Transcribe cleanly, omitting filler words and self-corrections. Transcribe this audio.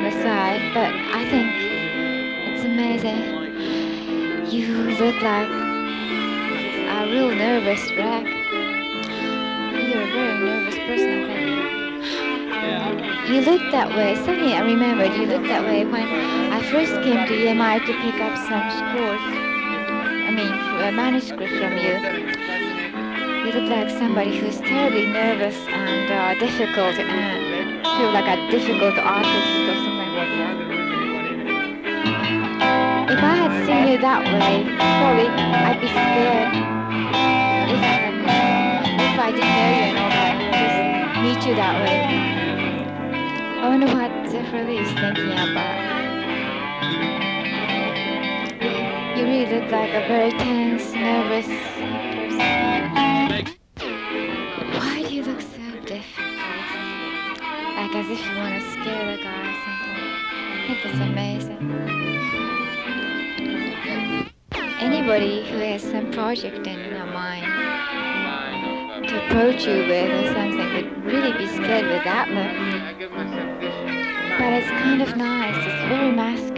aside, but I think it's amazing. You look like a real nervous wreck. You're a very nervous person, I think. You looked that way. Suddenly I remembered you looked that way when I first came to EMI to pick up some scores. I mean, a manuscript from you. You look like somebody who's terribly nervous and difficult and feel like a difficult artist or something. If I had seen you that way, probably I'd be scared. If I didn't know you and all that, just meet you that way. I wonder what Zephyr is thinking about. You really look like a very tense, nervous person. Why do you look so difficult? Like as if you want to scare the guy or something. I think it's amazing. Anybody who has some project in their mind to approach you with or something would really be scared with that look. But it's kind of nice. It's very masculine.